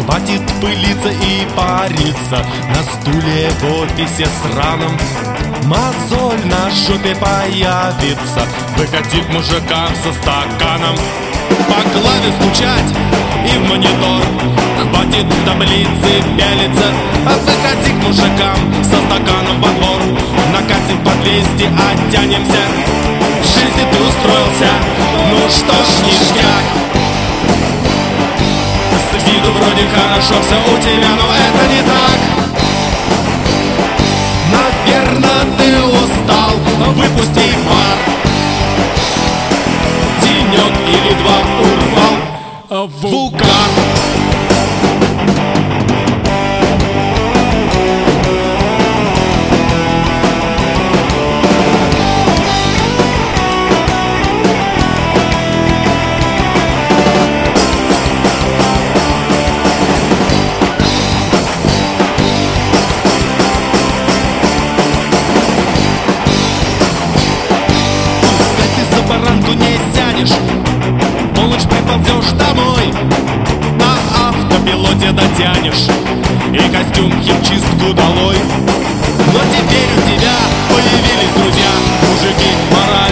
Хватит пылиться и париться на стуле в офисе сраном. Мозоль на жопе появится, выкатит мужикам со стаканом. По клаве стучать и в монитор, хватит в таблице пялиться, а выкати к мужикам со стаканом во двор. Накатим по 200, оттянемся. В жизни ты устроился, ну что ж, ништяк. С виду вроде хорошо все у тебя, но это не так. Наверно, ты устал, выпусти пар. Денек или два урвал в угар. Баранку не сядешь, полночь приползешь домой, на автопилоте дотянешь и костюм химчистку долой. Но теперь у тебя появились друзья, мужики моральные.